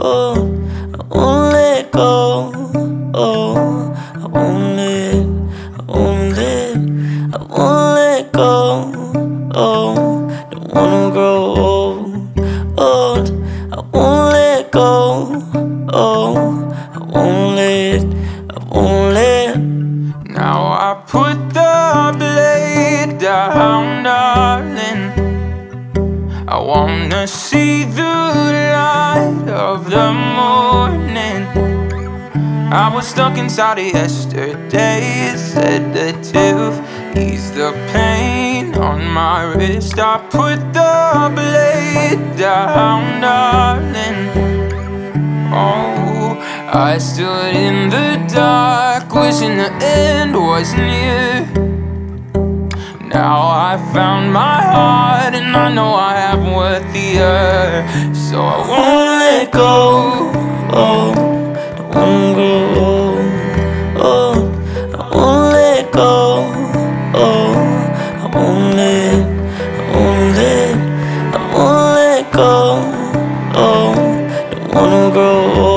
Oh, I won't let go. Oh, I won't let go. Oh, don't wanna grow old. I won't let go. Oh, I won't let. Now I put the blade down, darling. I wanna see the light of the morning. I was stuck inside of yesterday's sedative. Ease the pain on my wrist. I put the blade down, darling. Oh, I stood in the dark, wishing the end was near. Now I found my heart, and I know I have worth the earth. So I won't let go. Oh, don't wanna grow old. I won't let go. Oh, I won't let go. Oh, don't wanna grow old.